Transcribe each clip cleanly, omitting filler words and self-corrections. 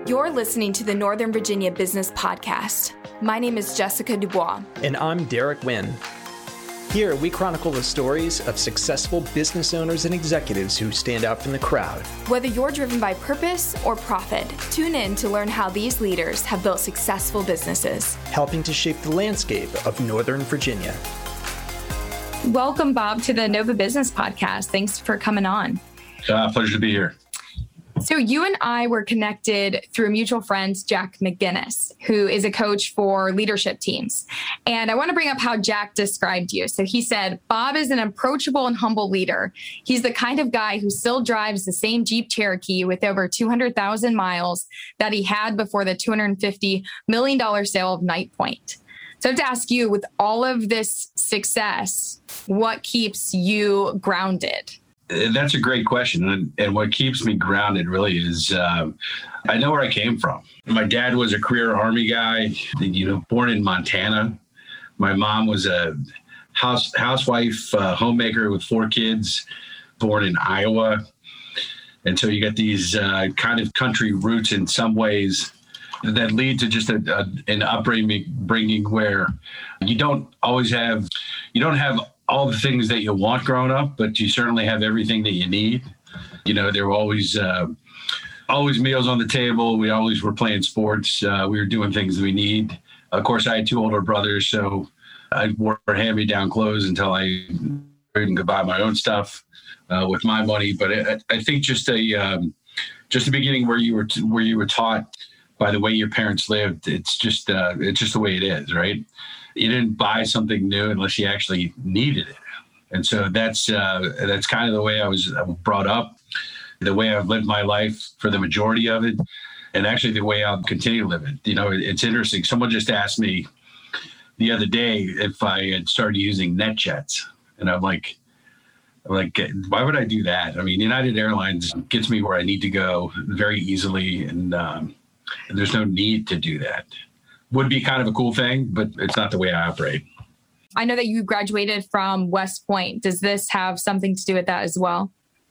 You're listening to the Northern Virginia Business Podcast. My name is Jessica Dubois. And I'm Derek Wynn. Here, we chronicle the stories of successful business owners and executives who stand out from the crowd. Whether you're driven by purpose or profit, tune in to learn how these leaders have built successful businesses, helping to shape the landscape of Northern Virginia. Welcome, Bob, to the Nova Business Podcast. Thanks for coming on. Pleasure to be here. So you and I were connected through mutual friends, Jack McGinnis, who is a coach for leadership teams. And I want to bring up how Jack described you. So he said, Bob is an approachable and humble leader. He's the kind of guy who still drives the same Jeep Cherokee with over 200,000 miles that he had before the $250 million sale of Night Point. So I have to ask you, with all of this success, what keeps you grounded? That's a great question. And what keeps me grounded really is I know where I came from. My dad was a career Army guy, born in Montana. My mom was a housewife, homemaker with 4 kids, born in Iowa. And so you get these kind of country roots in some ways that lead to just an upbringing where you don't have all the things that you want growing up, but you certainly have everything that you need. There were always meals on the table. We always were playing sports. We were doing things that we need. Of course, I had 2 older brothers, so I wore hand-me-down clothes until I could buy my own stuff with my money. But I think just the beginning where you were taught by the way your parents lived, it's just the way it is, right? You didn't buy something new unless you actually needed it. And so that's kind of the way I was brought up, the way I've lived my life for the majority of it, and actually the way I'll continue to live it. It's interesting. Someone just asked me the other day if I had started using NetJets. And I'm like, why would I do that? I mean, United Airlines gets me where I need to go very easily, and there's no need to do that. Would be kind of a cool thing, but it's not the way I operate. I know that you graduated from West Point. Does this have something to do with that as well?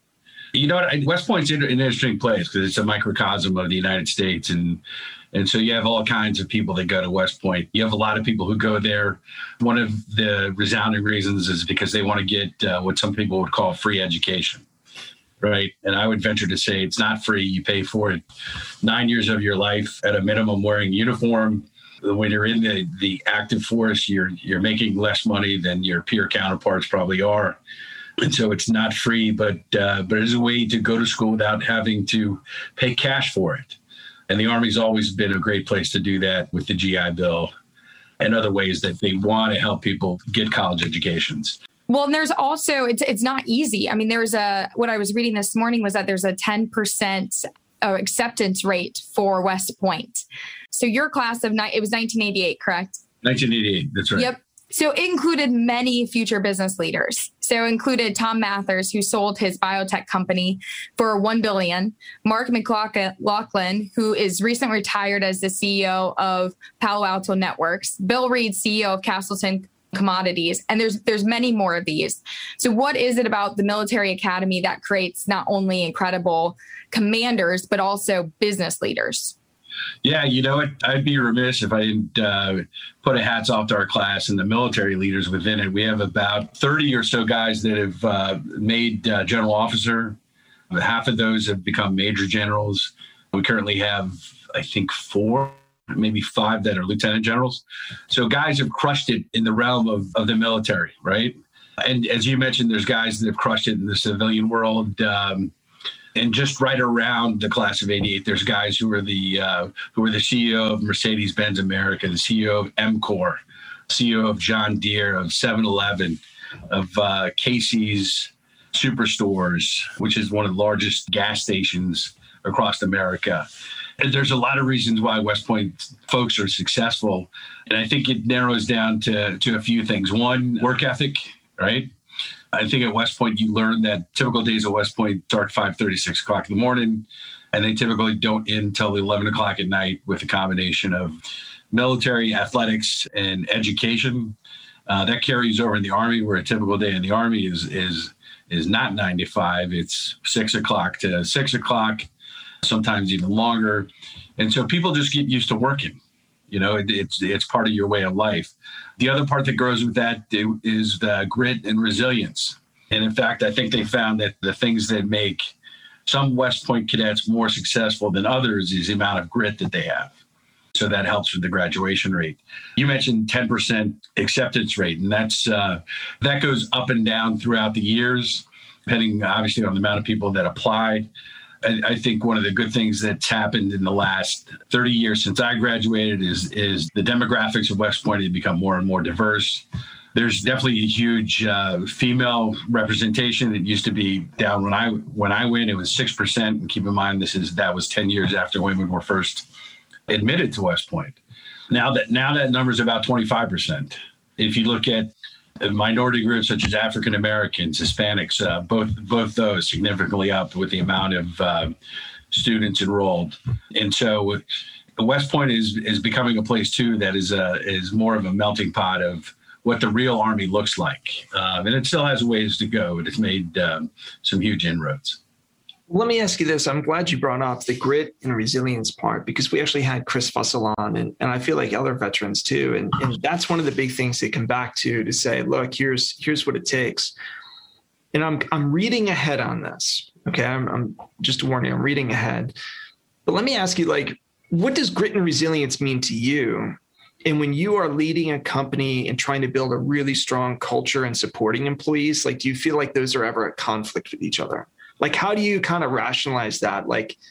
You know what? West Point's an interesting place because it's a microcosm of the United States. And so you have all kinds of people that go to West Point. You have a lot of people who go there. One of the resounding reasons is because they want to get what some people would call free education. Right. And I would venture to say it's not free. You pay for it 9 years of your life at a minimum wearing uniform. When you're in the active force, you're making less money than your peer counterparts probably are. And so it's not free, but it is a way to go to school without having to pay cash for it. And the Army's always been a great place to do that with the GI Bill and other ways that they want to help people get college educations. Well, and there's also, it's not easy. I mean, what I was reading this morning was that there's a 10% acceptance rate for West Point. So your class it was 1988, correct? 1988, that's right. Yep. So it included many future business leaders. So it included Tom Mathers, who sold his biotech company for $1 billion. Mark McLaughlin, who is recently retired as the CEO of Palo Alto Networks. Bill Reed, CEO of Castleton Commodities. And there's many more of these. So what is it about the military academy that creates not only incredible commanders, but also business leaders? Yeah, you know what? I'd be remiss if I didn't put a hats off to our class and the military leaders within it. We have about 30 or so guys that have made general officer. Half of those have become major generals. We currently have, I think, 4, maybe 5 that are lieutenant generals. So guys have crushed it in the realm of the military, right? And as you mentioned, there's guys that have crushed it in the civilian world. And just right around the class of '88, there's guys who were the CEO of Mercedes-Benz America, the CEO of EMCOR, CEO of John Deere, of 7-Eleven, of Casey's Superstores, which is one of the largest gas stations across America. And there's a lot of reasons why West Point folks are successful. And I think it narrows down to a few things. One, work ethic, right? I think at West Point, you learn that typical days at West Point start 5:30, 6 o'clock in the morning, and they typically don't end until 11 o'clock at night with a combination of military, athletics, and education. That carries over in the Army, where a typical day in the Army is not 9 to 5. It's 6 o'clock to 6 o'clock. sometimes even longer. And so people just get used to working. It's part of your way of life. The other part that goes with that is the grit and resilience. And in fact, I think they found that the things that make some West Point cadets more successful than others is the amount of grit that they have. So that helps with the graduation rate. You mentioned 10% acceptance rate, and that goes up and down throughout the years, depending obviously on the amount of people that apply. I think one of the good things that's happened in the last 30 years since I graduated is the demographics of West Point have become more and more diverse. There's definitely a huge female representation. It used to be down when I went, it was 6%. And keep in mind, that was 10 years after women were first admitted to West Point. Now that number is about 25%. If you look at minority groups such as African Americans, Hispanics, both those significantly up with the amount of students enrolled. And so West Point is becoming a place too that is more of a melting pot of what the real Army looks like. And it still has ways to go, but it's made some huge inroads. Let me ask you this. I'm glad you brought up the grit and resilience part, because we actually had Chris Fussell on, and I feel like other veterans too. And that's one of the big things they come back to say, look, here's what it takes. And I'm reading ahead on this. Okay. I'm just warning, I'm reading ahead. But let me ask you, what does grit and resilience mean to you? And when you are leading a company and trying to build a really strong culture and supporting employees, do you feel like those are ever at conflict with each other? How do you kind of rationalize that?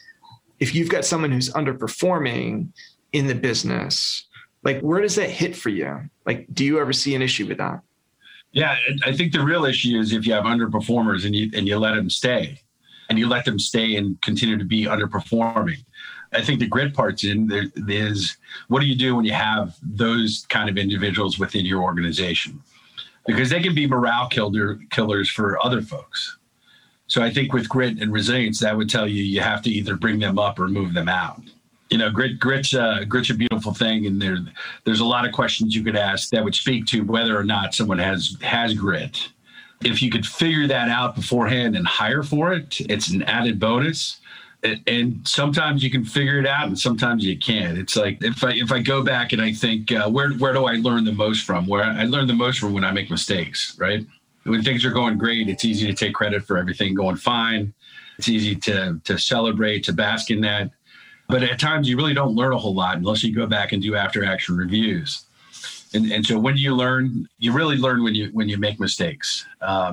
If you've got someone who's underperforming in the business, where does that hit for you? Do you ever see an issue with that? Yeah, I think the real issue is if you have underperformers and you let them stay, and you let them stay and continue to be underperforming. I think the grit part's in there is, what do you do when you have those kind of individuals within your organization? Because they can be morale killers for other folks. So I think with grit and resilience, that would tell you have to either bring them up or move them out. Grit's a beautiful thing, and there's a lot of questions you could ask that would speak to whether or not someone has grit. If you could figure that out beforehand and hire for it, it's an added bonus. And sometimes you can figure it out, and sometimes you can't. It's like if I go back and I think, where do I learn the most from? Where I learn the most from when I make mistakes, right? When things are going great, it's easy to take credit for everything going fine. It's easy to celebrate, to bask in that. But at times you really don't learn a whole lot unless you go back and do after action reviews. And so when do you learn? You really learn when you make mistakes.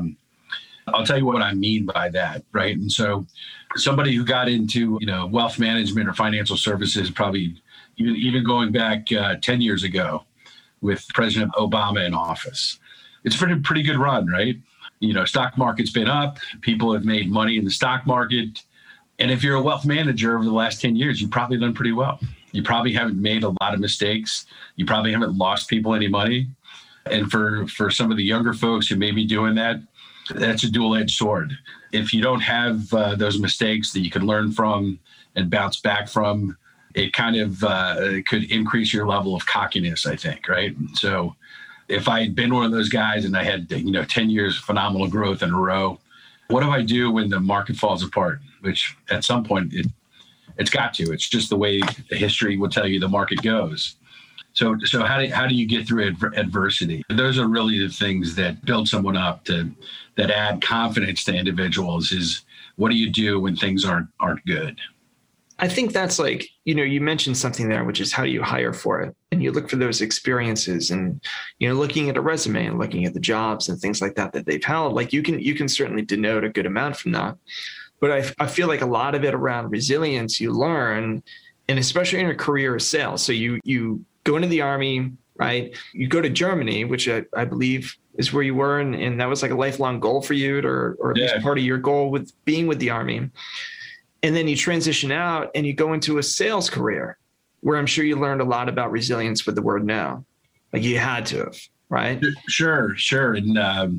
I'll tell you what I mean by that, right? And so somebody who got into wealth management or financial services, probably even going back 10 years ago with President Obama in office, it's been a pretty good run, right? Stock market's been up. People have made money in the stock market. And if you're a wealth manager over the last 10 years, you've probably done pretty well. You probably haven't made a lot of mistakes. You probably haven't lost people any money. And for some of the younger folks who may be doing that, that's a dual-edged sword. If you don't have those mistakes that you can learn from and bounce back from, it kind of could increase your level of cockiness, I think, right? So if I had been one of those guys and I had 10 years of phenomenal growth in a row, what do I do when the market falls apart? Which at some point it's got to. It's just the way the history will tell you the market goes. So how do you get through adversity? Those are really the things that build someone up, that add confidence to individuals. Is what do you do when things aren't good? I think that's you mentioned something there, which is how do you hire for it? And you look for those experiences, and, looking at a resume and looking at the jobs and things like that they've held, you can certainly denote a good amount from that. But I feel like a lot of it around resilience you learn, and especially in a career of sales. So you go into the Army, right? You go to Germany, which I believe is where you were. And that was like a lifelong goal for you, or at least part of your goal with being with the Army. And then you transition out and you go into a sales career where I'm sure you learned a lot about resilience with the word no. You had to have, right? Sure. And,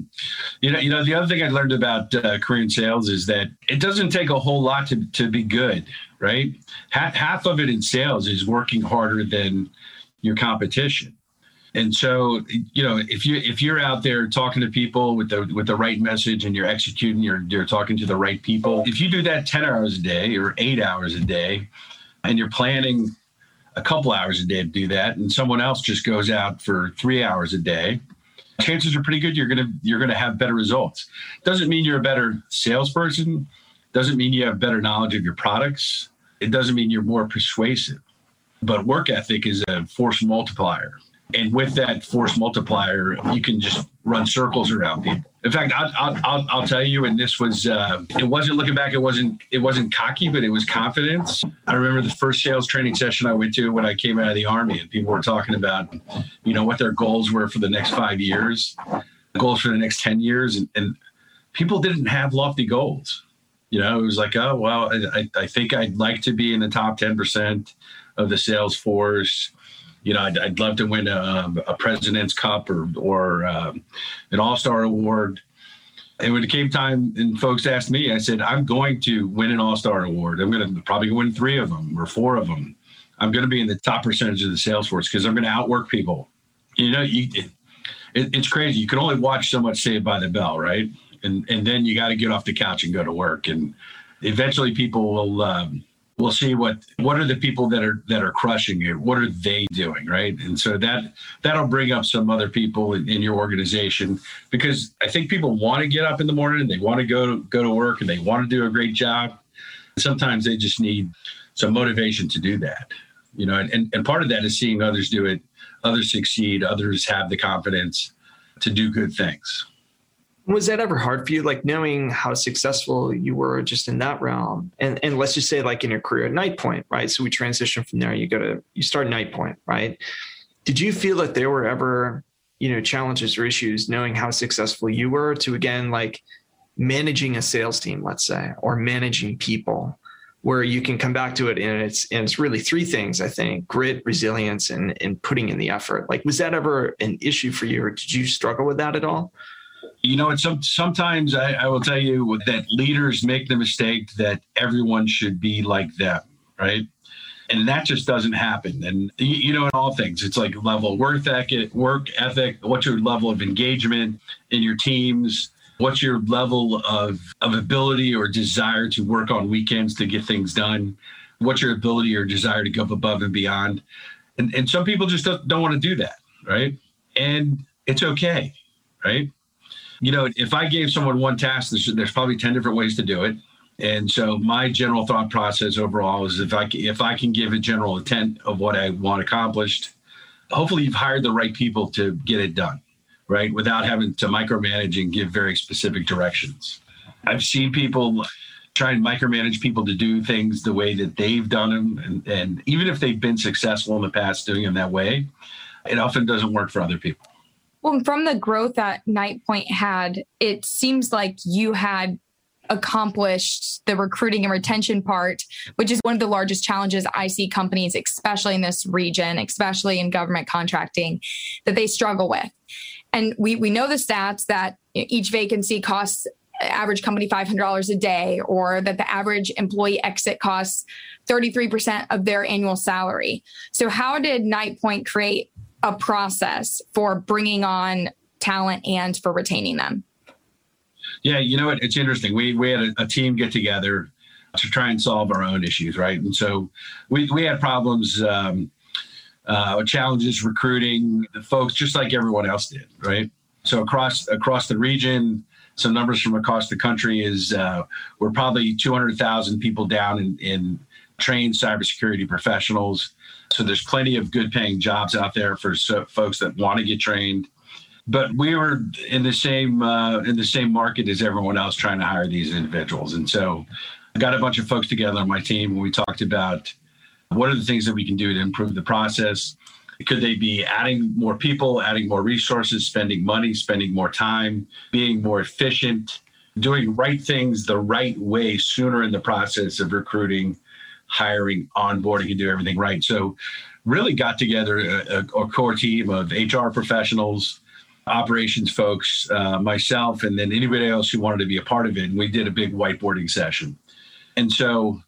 the other thing I learned about career in sales is that it doesn't take a whole lot to be good, right? Half of it in sales is working harder than your competition. And so, if you're out there talking to people with the right message and you're executing, you're talking to the right people. If you do that 10 hours a day or 8 hours a day, and you're planning a couple hours a day to do that, and someone else just goes out for 3 hours a day, chances are pretty good you're gonna have better results. Doesn't mean you're a better salesperson. Doesn't mean you have better knowledge of your products. It doesn't mean you're more persuasive. But work ethic is a force multiplier. And with that force multiplier, you can just run circles around people. In fact, I'll tell you, and this was, it wasn't looking back, it wasn't cocky, but it was confidence. I remember the first sales training session I went to when I came out of the Army, and people were talking about, what their goals were for the next 5 years, goals for the next 10 years. And people didn't have lofty goals. It was like, oh, well, I think I'd like to be in the top 10% of the sales force. I'd love to win a President's Cup or an All-Star Award. And when it came time and folks asked me, I said, I'm going to win an All-Star Award. I'm going to probably win 3 of them or 4 of them. I'm going to be in the top percentage of the sales force because I'm going to outwork people. It's crazy. You can only watch so much Saved by the Bell, right? And then you got to get off the couch and go to work. And eventually people will see what are the people that are crushing it. What are they doing, right? And so that'll bring up some other people in your organization, because I think people want to get up in the morning and they want to go to work and they want to do a great job. Sometimes they just need some motivation to do that, and part of that is seeing others do it, others succeed, others have the confidence to do good things. Was that ever hard for you, like knowing how successful you were just in that realm? And let's just say like in your career at NightPoint, right? So we transition from there, you start NightPoint, right? Did you feel that there were ever, challenges or issues knowing how successful you were to, again, like managing a sales team, let's say, or managing people, where you can come back to it and it's really 3 things, I think: grit, resilience, and putting in the effort. Like, was that ever an issue for you, or did you struggle with that at all? Sometimes I will tell you that leaders make the mistake that everyone should be like them, right? And that just doesn't happen. And, in all things, it's like level of work ethic, what's your level of engagement in your teams? What's your level of ability or desire to work on weekends to get things done? What's your ability or desire to go above and beyond? And some people just don't want to do that, right? And it's okay, right? If I gave someone one task, there's probably 10 different ways to do it. And so my general thought process overall is if I can give a general intent of what I want accomplished, hopefully you've hired the right people to get it done, right? Without having to micromanage and give very specific directions. I've seen people try and micromanage people to do things the way that they've done them. And even if they've been successful in the past doing them that way, it often doesn't work for other people. Well, from the growth that NightPoint had, it seems like you had accomplished the recruiting and retention part, which is one of the largest challenges I see companies, especially in this region, especially in government contracting, that they struggle with. And we know the stats that each vacancy costs average company $500 a day, or that the average employee exit costs 33% of their annual salary. So how did NightPoint create a process for bringing on talent and for retaining them? Yeah, it's interesting. We had a team get together to try and solve our own issues, right? And so we had problems, challenges recruiting the folks just like everyone else did, right? So across the region, some numbers from across the country is we're probably 200,000 people down in trained cybersecurity professionals. So there's plenty of good paying jobs out there for folks that want to get trained. But we were in the same market as everyone else trying to hire these individuals. And so I got a bunch of folks together on my team and we talked about what are the things that we can do to improve the process. Could they be adding more people, adding more resources, spending money, spending more time, being more efficient, doing right things the right way sooner in the process of recruiting, hiring, onboarding, and do everything right. So really got together a core team of HR professionals, operations folks, myself, and then anybody else who wanted to be a part of it. And we did a big whiteboarding session. And so,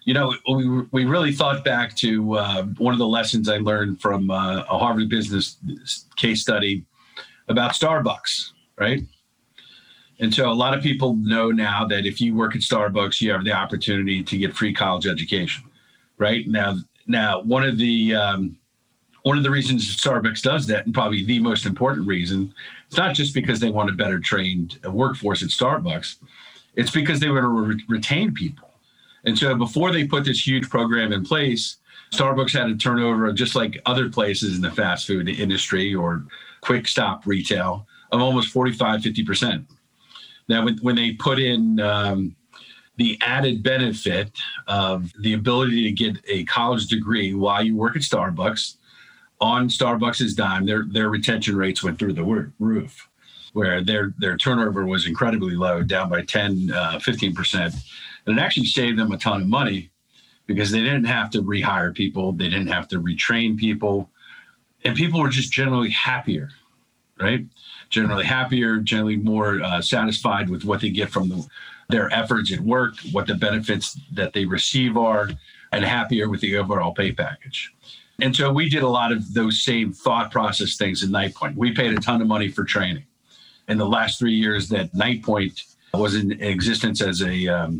we really thought back to one of the lessons I learned from a Harvard Business case study about Starbucks, right? And so a lot of people know now that if you work at Starbucks, you have the opportunity to get free college education, right? Now one of the reasons Starbucks does that, and probably the most important reason, it's not just because they want a better trained workforce at Starbucks, it's because they want to retain people. And so before they put this huge program in place, Starbucks had a turnover, just like other places in the fast food industry or quick stop retail, of almost 45, 50%. Now, when they put in the added benefit of the ability to get a college degree while you work at Starbucks on Starbucks' dime, their retention rates went through the roof, where their turnover was incredibly low, down by 10, 15%. And it actually saved them a ton of money because they didn't have to rehire people. They didn't have to retrain people. And people were just generally happier, right? Generally happier, generally more satisfied with what they get from their efforts at work, what the benefits that they receive are, and happier with the overall pay package. And so we did a lot of those same thought process things at NightPoint. We paid a ton of money for training. In the last 3 years that NightPoint was in existence as an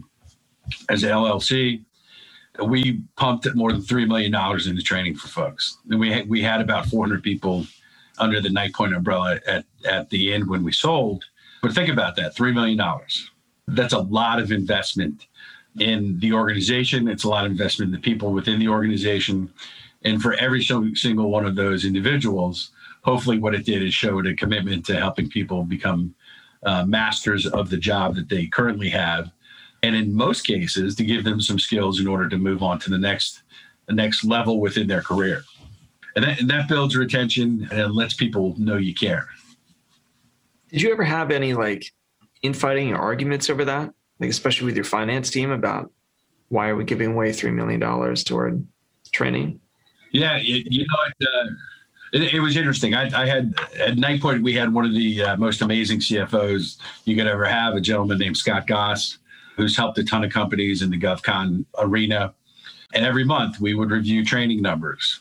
LLC, we pumped more than $3 million into training for folks. And we had about 400 people under the NightPoint umbrella at the end when we sold. But think about that, $3 million. That's a lot of investment in the organization. It's a lot of investment in the people within the organization. And for every single one of those individuals, hopefully what it did is showed a commitment to helping people become masters of the job that they currently have. And in most cases, to give them some skills in order to move on to the next level within their career. And that builds retention and lets people know you care. Did you ever have any infighting or arguments over that? Especially with your finance team about why are we giving away $3 million toward training? Yeah, it was interesting. I had at NightPoint, we had one of the most amazing CFOs you could ever have, a gentleman named Scott Goss, who's helped a ton of companies in the GovCon arena. And every month we would review training numbers.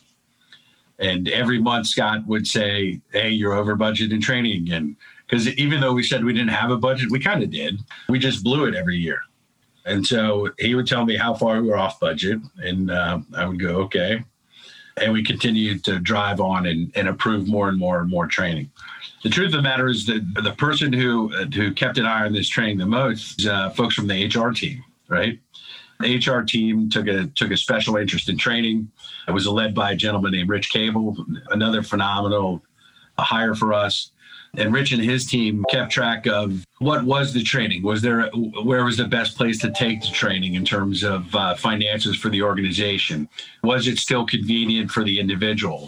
And every month Scott would say, hey, you're over budget in training again. Because even though we said we didn't have a budget, we kind of did. We just blew it every year. And so he would tell me how far we were off budget. And I would go, okay. And we continued to drive on and approve more and more and more training. The truth of the matter is that the person who kept an eye on this training the most is folks from the HR team, right? The HR team took a special interest in training. It was led by a gentleman named Rich Cable, another phenomenal hire for us. And Rich and his team kept track of what was the training. Where was the best place to take the training in terms of finances for the organization? Was it still convenient for the individual?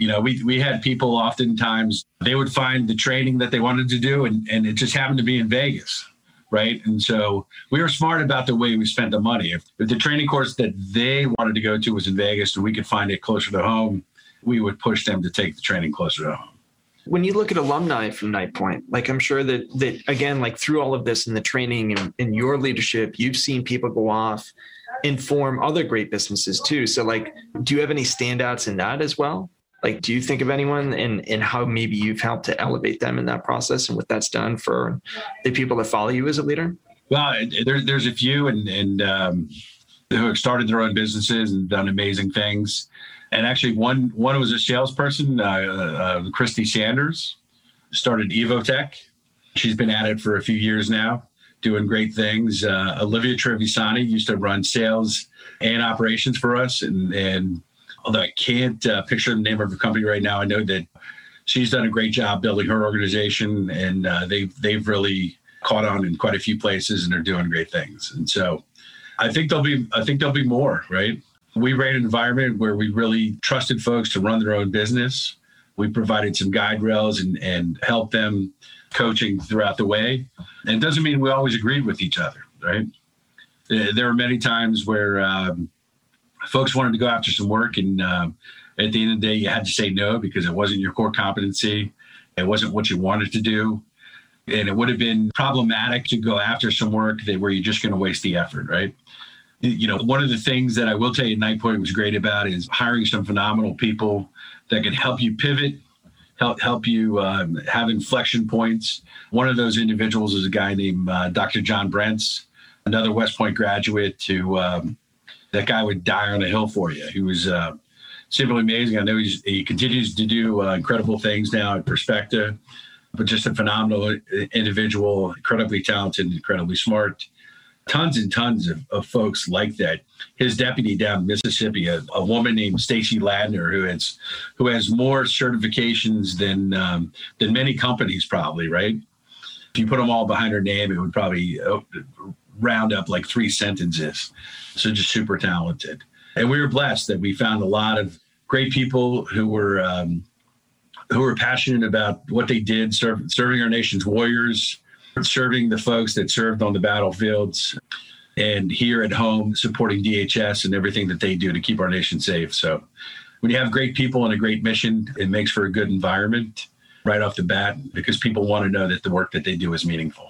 We had people oftentimes, they would find the training that they wanted to do and it just happened to be in Vegas, right? And so we were smart about the way we spent the money. If the training course that they wanted to go to was in Vegas and we could find it closer to home, we would push them to take the training closer to home. When you look at alumni from NightPoint, I'm sure that again, through all of this and the training and your leadership, you've seen people go off and form other great businesses too. So do you have any standouts in that as well? Do you think of anyone and how maybe you've helped to elevate them in that process and what that's done for the people that follow you as a leader? Well, there's a few and who have started their own businesses and done amazing things. And actually, one was a salesperson, Christy Sanders, started Evotech. She's been at it for a few years now, doing great things. Olivia Trevisani used to run sales and operations for us. And although I can't picture the name of her company right now, I know that she's done a great job building her organization. And they've really caught on in quite a few places and are doing great things. And so I think there'll be more, right? We ran an environment where we really trusted folks to run their own business. We provided some guide rails and helped them coaching throughout the way. And it doesn't mean we always agreed with each other, right? There were many times where folks wanted to go after some work and at the end of the day, you had to say no because it wasn't your core competency. It wasn't what you wanted to do. And it would have been problematic to go after some work where you're just going to waste the effort, right? One of the things that I will tell you NightPoint was great about is hiring some phenomenal people that can help you pivot, help you have inflection points. One of those individuals is a guy named Dr. John Brentz, another West Point graduate who that guy would die on a hill for you. He was simply amazing. I know he continues to do incredible things now at Perspecta, but just a phenomenal individual, incredibly talented, incredibly smart. Tons and tons of folks like that. His deputy down in Mississippi, a woman named Stacy Ladner, who has more certifications than many companies probably, right? If you put them all behind her name, it would probably round up like 3 sentences. So just super talented. And we were blessed that we found a lot of great people who were passionate about what they did, serving our nation's warriors, serving the folks that served on the battlefields, and here at home supporting DHS and everything that they do to keep our nation safe. So when you have great people and a great mission, it makes for a good environment right off the bat because people want to know that the work that they do is meaningful.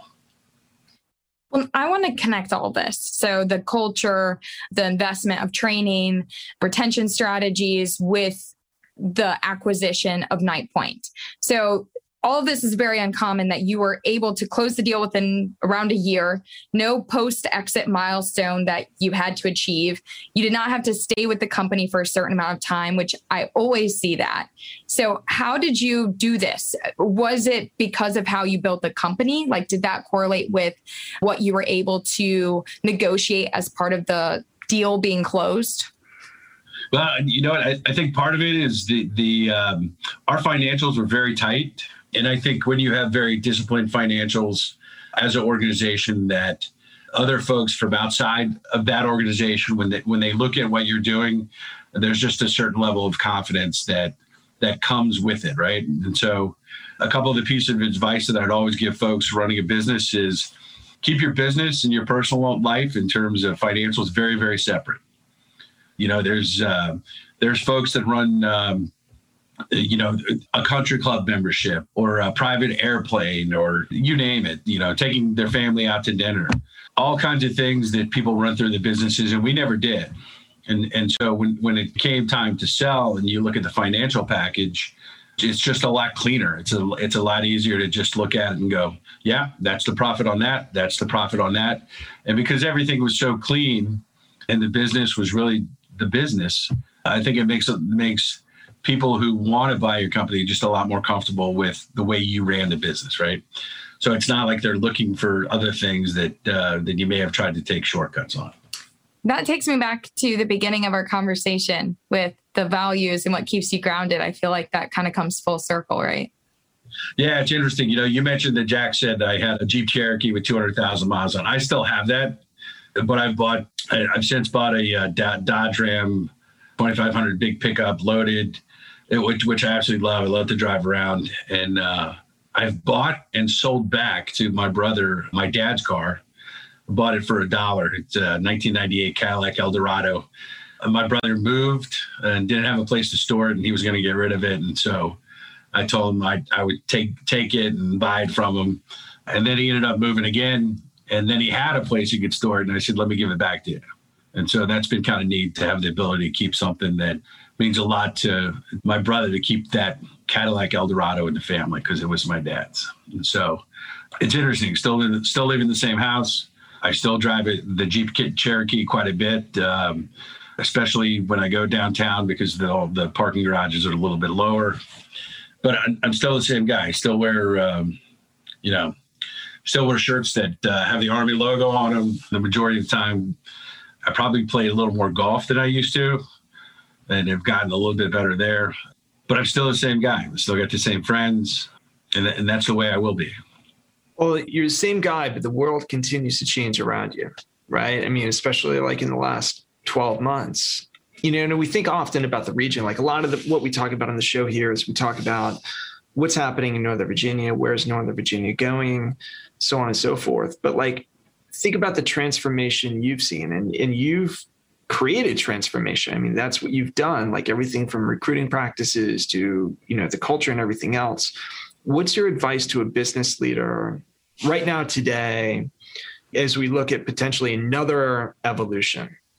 Well, I want to connect all this. So the culture, the investment of training, retention strategies with the acquisition of NightPoint. So all of this is very uncommon that you were able to close the deal within around a year, no post-exit milestone that you had to achieve. You did not have to stay with the company for a certain amount of time, which I always see that. So how did you do this? Was it because of how you built the company? Like, did that correlate with what you were able to negotiate as part of the deal being closed? Well, you know what? I think part of it is our financials were very tight. And I think when you have very disciplined financials as an organization, that other folks from outside of that organization, when they look at what you're doing, there's just a certain level of confidence that comes with it, right? And so a couple of the pieces of advice that I'd always give folks running a business is keep your business and your personal life in terms of financials very, very separate. There's folks that run a country club membership or a private airplane or you name it, taking their family out to dinner, all kinds of things that people run through the businesses, and we never did. And so when it came time to sell and you look at the financial package, it's just a lot cleaner. It's a lot easier to just look at it and go, yeah, that's the profit on that. That's the profit on that. And because everything was so clean and the business was really the business, I think it makes people who want to buy your company just a lot more comfortable with the way you ran the business, right? So it's not like they're looking for other things that you may have tried to take shortcuts on. That takes me back to the beginning of our conversation with the values and what keeps you grounded. I feel like that kind of comes full circle, right? Yeah, it's interesting. You mentioned that Jack said I had a Jeep Cherokee with 200,000 miles on. I still have that, but I've since bought a Dodge Ram 2500 big pickup loaded, which I absolutely love. I love to drive around. And I've bought and sold back to my brother my dad's car. I bought it for $1. It's a 1998 Cadillac Eldorado. My brother moved and didn't have a place to store it, and he was going to get rid of it. And so I told him I would take it and buy it from him. And then he ended up moving again. And then he had a place he could store it. And I said, let me give it back to you. And so that's been kind of neat to have the ability to keep something that means a lot to my brother, to keep that Cadillac Eldorado in the family because it was my dad's. And so it's interesting. Still live in the same house. I still drive the Jeep Cherokee quite a bit, especially when I go downtown because the parking garages are a little bit lower. But I'm still the same guy. I still wear, still wear shirts that have the Army logo on them. The majority of the time, I probably play a little more golf than I used to, and have gotten a little bit better there. But I'm still the same guy. I still got the same friends, and that's the way I will be. Well, you're the same guy, but the world continues to change around you, right? I mean, especially like in the last 12 months. And we think often about the region. Like a lot of what we talk about on the show here is we talk about what's happening in Northern Virginia, where's Northern Virginia going, so on and so forth. But like, think about the transformation you've seen, and you've created transformation. I mean, that's what you've done, like everything from recruiting practices to, the culture and everything else. What's your advice to a business leader right now today, as we look at potentially another evolution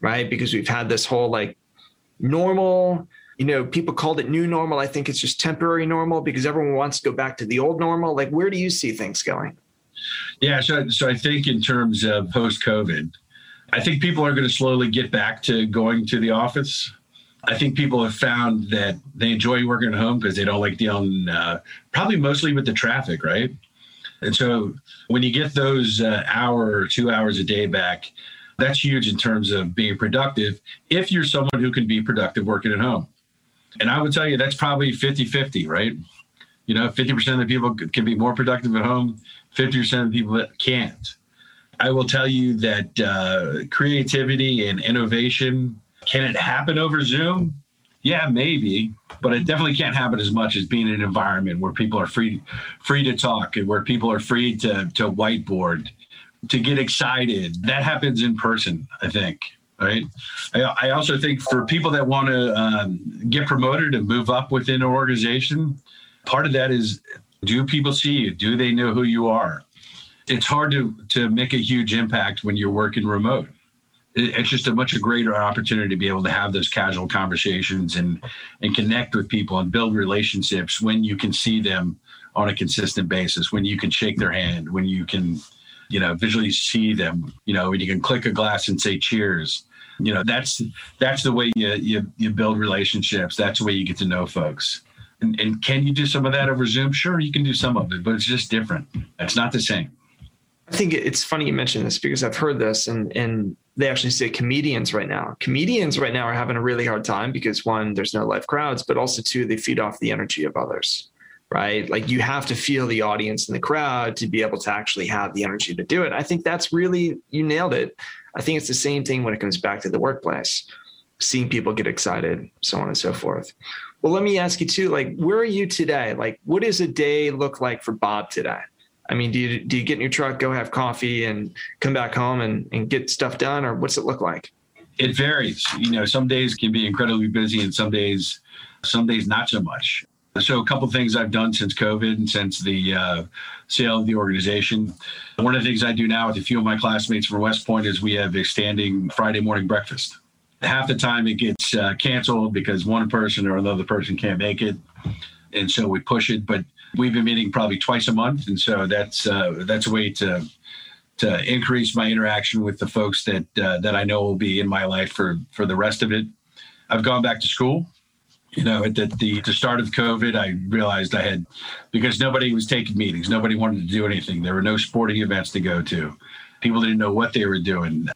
right? Because we've had this whole like normal, people called it new normal. I think it's just temporary normal because everyone wants to go back to the old normal. Like, where do you see things going? Yeah. So I think in terms of post-COVID, I think people are going to slowly get back to going to the office. I think people have found that they enjoy working at home because they don't like dealing probably mostly with the traffic, right? And so when you get those hour or 2 hours a day back, that's huge in terms of being productive if you're someone who can be productive working at home. And I would tell you that's probably 50-50, right? 50% of the people can be more productive at home, 50% of the people that can't. I will tell you that creativity and innovation, can it happen over Zoom? Yeah, maybe, but it definitely can't happen as much as being in an environment where people are free to talk and where people are free to whiteboard, to get excited. That happens in person, I think, right? I also think for people that want to get promoted and move up within an organization, part of that is, do people see you? Do they know who you are? It's hard to make a huge impact when you're working remote. It's just a much greater opportunity to be able to have those casual conversations and connect with people and build relationships when you can see them on a consistent basis, when you can shake their hand, when you can, visually see them, when you can click a glass and say cheers. That's the way you build relationships. That's the way you get to know folks. And can you do some of that over Zoom? Sure, you can do some of it, but it's just different. It's not the same. I think it's funny you mentioned this because I've heard this and they actually say comedians right now are having a really hard time because one, there's no live crowds, but also two, they feed off the energy of others, right? Like you have to feel the audience in the crowd to be able to actually have the energy to do it. I think that's really, you nailed it. I think it's the same thing when it comes back to the workplace, seeing people get excited, so on and so forth. Well, let me ask you too, like, where are you today? Like, what does a day look like for Bob today? I mean, do you get in your truck, go have coffee and come back home and get stuff done, or what's it look like? It varies. Some days can be incredibly busy and some days not so much. So a couple of things I've done since COVID and since the sale of the organization. One of the things I do now with a few of my classmates from West Point is we have a standing Friday morning breakfast. Half the time it gets canceled because one person or another person can't make it. And so we push it, but we've been meeting probably twice a month. And so that's a way to increase my interaction with the folks that I know will be in my life for the rest of it. I've gone back to school. At the start of COVID, I realized because nobody was taking meetings, nobody wanted to do anything. There were no sporting events to go to. People didn't know what they were doing.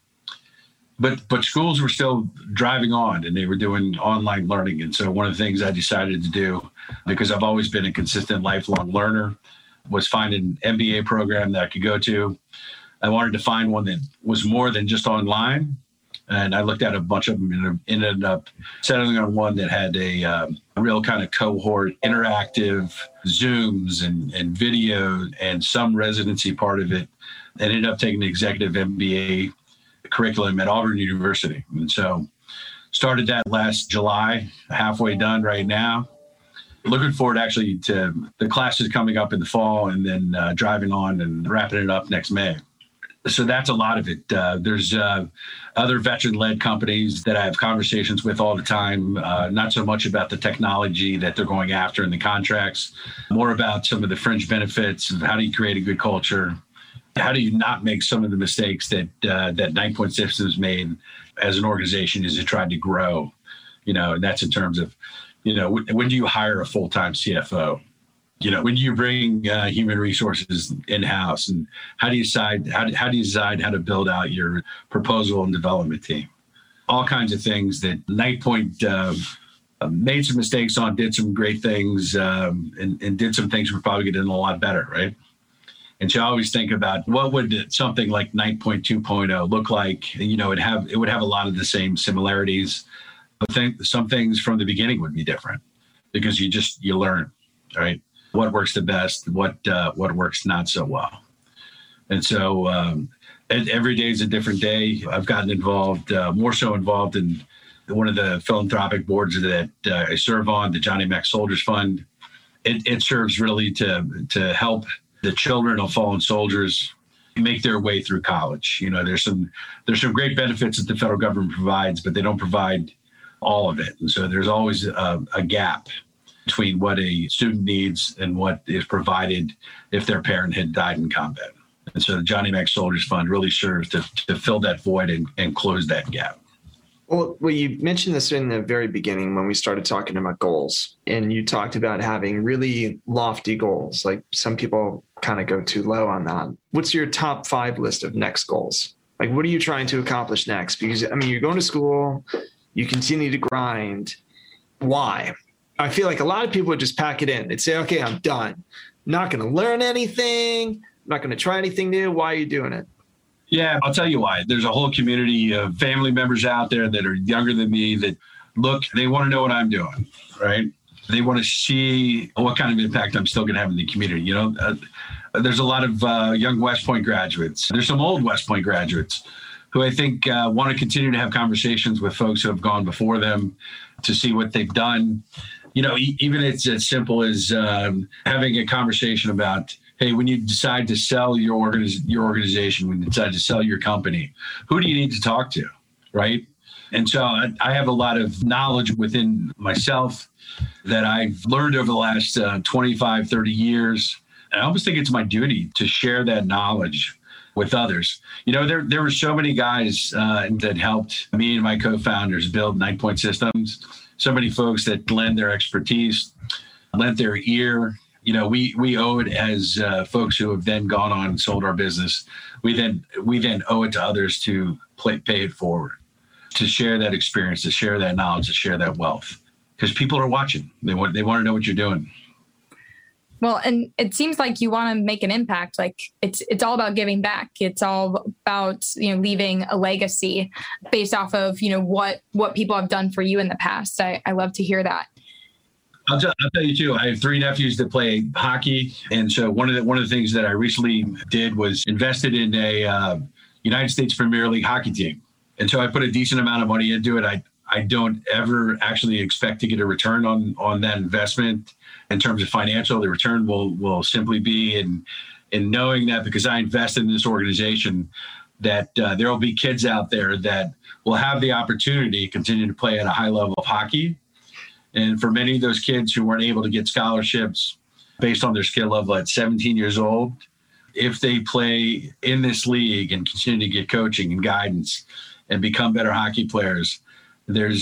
But schools were still driving on and they were doing online learning. And so one of the things I decided to do, because I've always been a consistent lifelong learner, was find an MBA program that I could go to. I wanted to find one that was more than just online. And I looked at a bunch of them and ended up settling on one that had a real kind of cohort, interactive Zooms and video and some residency part of it. And ended up taking the executive MBA curriculum at Auburn University. And so started that last July, halfway done right now. Looking forward actually to the classes coming up in the fall and then driving on and wrapping it up next May. So that's a lot of it. There's other veteran-led companies that I have conversations with all the time, not so much about the technology that they're going after in the contracts, more about some of the fringe benefits of how do you create a good culture. How do you not make some of the mistakes that 9 Point Systems made as an organization as it tried to grow? And that's in terms of, when do you hire a full-time CFO? When do you bring human resources in-house, and how do you decide how to build out your proposal and development team? All kinds of things that 9 Point made some mistakes on, did some great things, and did some things we're probably getting a lot better, right? And so I always think about what would something like 9 Point 2.0 look like? It would have a lot of the same similarities, but some things from the beginning would be different because you learn, right? What works the best, what works not so well. And so every day is a different day. I've gotten involved, more so involved in one of the philanthropic boards that I serve on, the Johnny Mac Soldiers Fund. It serves really to help the children of fallen soldiers make their way through college. There's some great benefits that the federal government provides, but they don't provide all of it. And so there's always a gap between what a student needs and what is provided if their parent had died in combat. And so the Johnny Mac Soldiers Fund really serves to fill that void and close that gap. Well, you mentioned this in the very beginning when we started talking about goals, and you talked about having really lofty goals. Like some people kind of go too low on that. What's your top 5 list of next goals? Like, what are you trying to accomplish next? Because, you're going to school, you continue to grind. Why? I feel like a lot of people would just pack it in. They'd say, okay, I'm done. Not going to learn anything. I'm not going to try anything new. Why are you doing it? Yeah, I'll tell you why. There's a whole community of family members out there that are younger than me that they want to know what I'm doing, right? They want to see what kind of impact I'm still going to have in the community. There's a lot of young West Point graduates. There's some old West Point graduates who I think want to continue to have conversations with folks who have gone before them to see what they've done. Even it's as simple as having a conversation about, hey, when you decide to sell your organization, when you decide to sell your company, who do you need to talk to, right? And so I have a lot of knowledge within myself that I've learned over the last 25, 30 years. And I almost think it's my duty to share that knowledge with others. There were so many guys that helped me and my co-founders build 9 Point Systems. So many folks that lend their expertise, lent their ear. We owe it as folks who have then gone on and sold our business. We then owe it to others to pay it forward, to share that experience, to share that knowledge, to share that wealth, because people are watching. They want to know what you're doing. Well, and it seems like you want to make an impact. Like it's all about giving back. It's all about, leaving a legacy based off of, what people have done for you in the past. I love to hear that. I'll tell you too. I have 3 nephews that play hockey, and so one of the things that I recently did was invested in a United States Premier League hockey team, and so I put a decent amount of money into it. I don't ever actually expect to get a return on that investment in terms of financial. The return will simply be in knowing that because I invested in this organization, that there will be kids out there that will have the opportunity to continue to play at a high level of hockey. And for many of those kids who weren't able to get scholarships based on their skill level at 17 years old, if they play in this league and continue to get coaching and guidance and become better hockey players, there's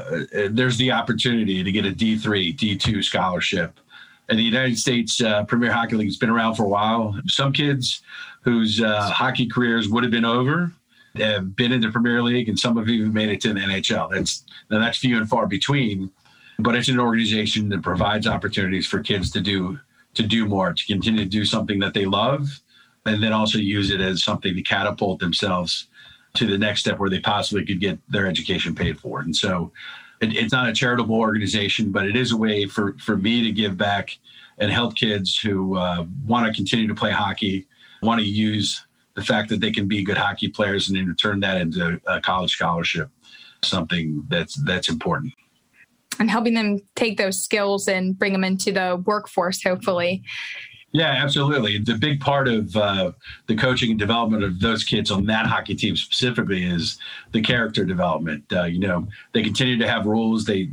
the opportunity to get a D3, D2 scholarship. And the United States Premier Hockey League has been around for a while. Some kids whose hockey careers would have been over have been in the Premier League, and some have even made it to the NHL. That's few and far between. But it's an organization that provides opportunities for kids to do more, to continue to do something that they love, and then also use it as something to catapult themselves to the next step where they possibly could get their education paid for. And so it's not a charitable organization, but it is a way for me to give back and help kids who want to continue to play hockey, want to use the fact that they can be good hockey players and then turn that into a college scholarship, something that's important. And helping them take those skills and bring them into the workforce, hopefully. Yeah, absolutely. The big part of the coaching and development of those kids on that hockey team specifically is the character development. They continue to have rules. They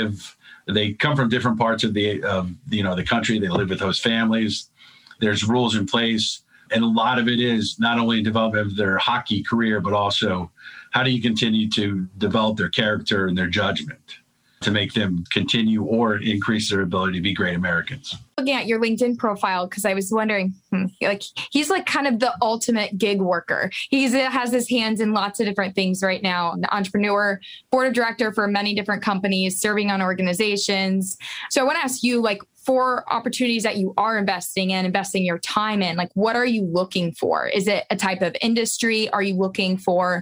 come from different parts of the country. They live with host families. There's rules in place. And a lot of it is not only development of their hockey career, but also how do you continue to develop their character and their judgment to make them continue or increase their ability to be great Americans. Looking at your LinkedIn profile, because I was wondering, he's like kind of the ultimate gig worker. He has his hands in lots of different things right now. An entrepreneur, board of director for many different companies, serving on organizations. So I want to ask you, for opportunities that you are investing your time in, what are you looking for? Is it a type of industry? Are you looking for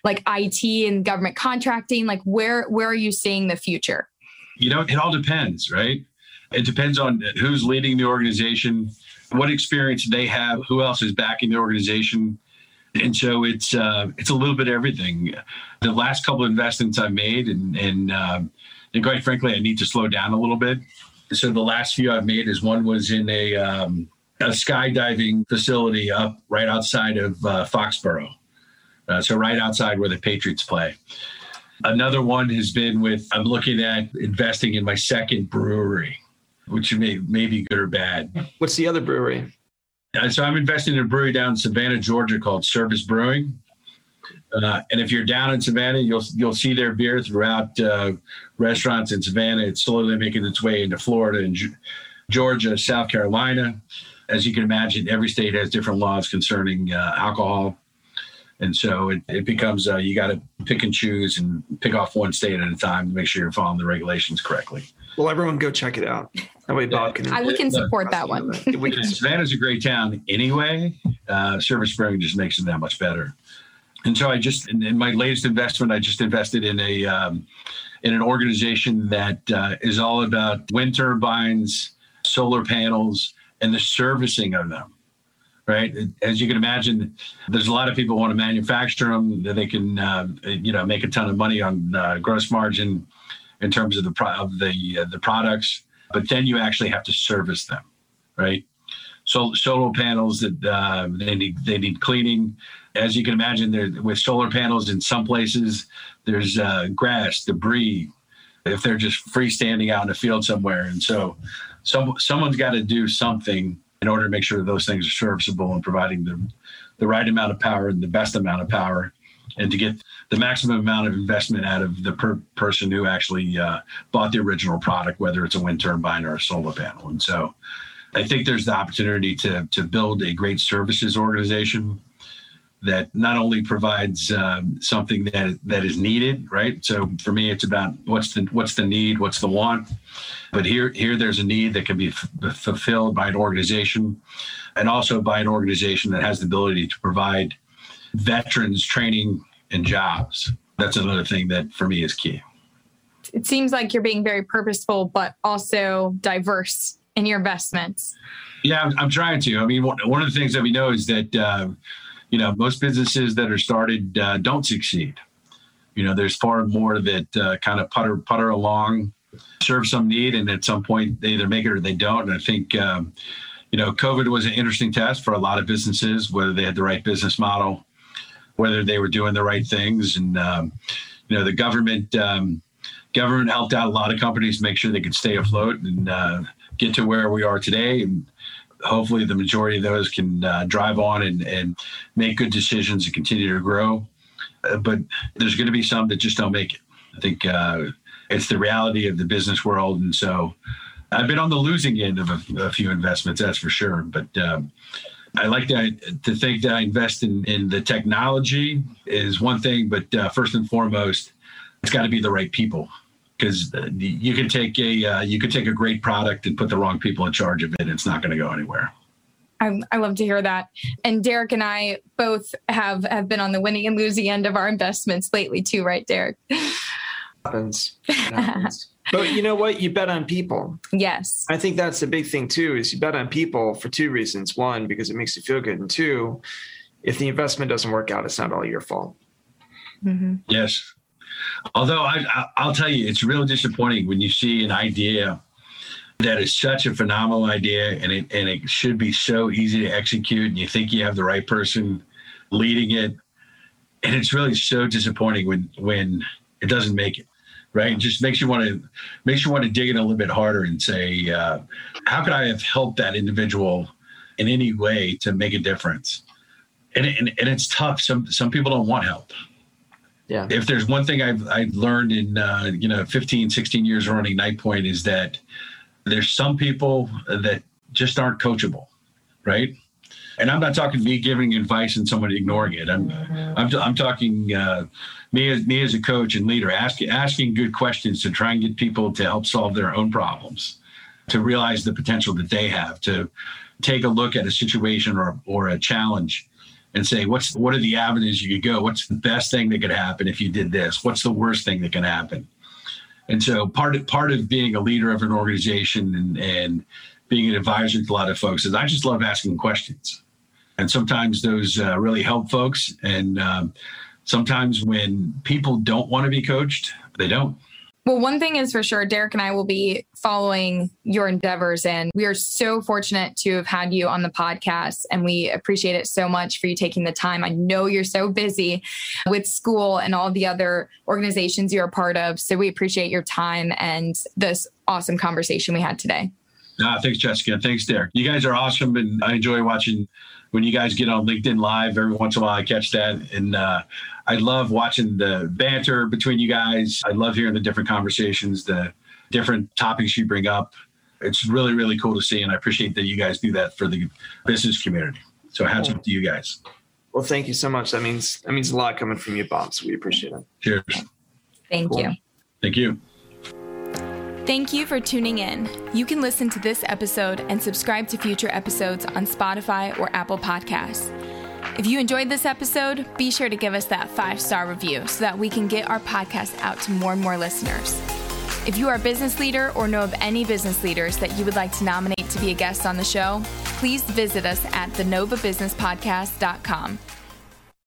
IT and government contracting? Where are you seeing the future? It all depends, right? It depends on who's leading the organization, what experience they have, who else is backing the organization. And so it's a little bit of everything. The last couple of investments I made, and quite frankly, I need to slow down a little bit. So the last few I've made is one was in a a skydiving facility up right outside of Foxborough. So right outside where the Patriots play. Another one has been I'm looking at investing in my second brewery, which may be good or bad. What's the other brewery? So I'm investing in a brewery down in Savannah, Georgia called Service Brewing. And if you're down in Savannah, you'll see their beer throughout restaurants in Savannah. It's slowly making its way into Florida and Georgia, South Carolina. As you can imagine, every state has different laws concerning alcohol. And so it becomes you got to pick and choose and pick off one state at a time to make sure you're following the regulations correctly. Well, everyone go check it out. That way Bob can. We can support that one. Savannah's a great town anyway. Service Brewing just makes it that much better. And so in my latest investment, I just invested in an organization that is all about wind turbines, solar panels, and the servicing of them. Right. As you can imagine, there's a lot of people who want to manufacture them that they can, make a ton of money on gross margin in terms of the products. But then you actually have to service them. Right. So solar panels that they need cleaning. As you can imagine, with solar panels in some places, there's grass, debris, if they're just freestanding out in a field somewhere. And so someone's got to do something in order to make sure those things are serviceable and providing the right amount of power and the best amount of power, and to get the maximum amount of investment out of the person who actually bought the original product, whether it's a wind turbine or a solar panel. And so I think there's the opportunity to build a great services organization that not only provides something that is needed, right? So for me, it's about what's the need, what's the want. But here there's a need that can be fulfilled by an organization, and also by an organization that has the ability to provide veterans training and jobs. That's another thing that for me is key. It seems like you're being very purposeful, but also diverse in your investments. Yeah, I'm trying to. I mean, one of the things that we know is that most businesses that are started don't succeed. There's far more that kind of putter along, serve some need, and at some point they either make it or they don't. And I think, COVID was an interesting test for a lot of businesses, whether they had the right business model, whether they were doing the right things. And, the government helped out a lot of companies to make sure they could stay afloat and get to where we are today. And hopefully the majority of those can drive on and make good decisions and continue to grow. But there's going to be some that just don't make it. I think it's the reality of the business world. And so I've been on the losing end of a few investments, that's for sure. But I like to think that I invest in the technology is one thing, but first and foremost, it's got to be the right people. Because you could take a great product and put the wrong people in charge of it, and it's not going to go anywhere. I love to hear that. And Derek and I both have been on the winning and losing end of our investments lately too, right, Derek? It happens. But you know what? You bet on people. Yes. I think that's the big thing too, is you bet on people for two reasons. One, because it makes you feel good. And two, if the investment doesn't work out, it's not all your fault. Mm-hmm. Yes. Although I'll tell you, it's really disappointing when you see an idea that is such a phenomenal idea and it should be so easy to execute, and you think you have the right person leading it, and it's really so disappointing when it doesn't make it. Right, it just makes you want to dig in a little bit harder and say, how could I have helped that individual in any way to make a difference? And it's tough. Some people don't want help. Yeah. If there's one thing I've learned in 15, 16 years running NightPoint is that there's some people that just aren't coachable, right? And I'm not talking me giving advice and somebody ignoring it. I'm talking me as a coach and leader, asking good questions to try and get people to help solve their own problems, to realize the potential that they have, to take a look at a situation or a challenge and say, what are the avenues you could go? What's the best thing that could happen if you did this? What's the worst thing that can happen? And so part of being a leader of an organization and being an advisor to a lot of folks is I just love asking questions. And sometimes those really help folks. And sometimes when people don't want to be coached, they don't. Well, one thing is for sure, Derek and I will be following your endeavors, and we are so fortunate to have had you on the podcast, and we appreciate it so much for you taking the time. I know you're so busy with school and all the other organizations you're a part of, so we appreciate your time and this awesome conversation we had today. Thanks, Jessica. Thanks, Derek. You guys are awesome, and I enjoy watching when you guys get on LinkedIn Live. Every once in a while, I catch that, and I love watching the banter between you guys. I love hearing the different conversations, the different topics you bring up. It's really, really cool to see, and I appreciate that you guys do that for the business community. So hats off to you guys. Well, thank you so much. That means a lot coming from you, Bob. So we appreciate it. Cheers. Thank you. Thank you. Thank you for tuning in. You can listen to this episode and subscribe to future episodes on Spotify or Apple Podcasts. If you enjoyed this episode, be sure to give us that 5-star review so that we can get our podcast out to more and more listeners. If you are a business leader or know of any business leaders that you would like to nominate to be a guest on the show, please visit us at thenovabusinesspodcast.com.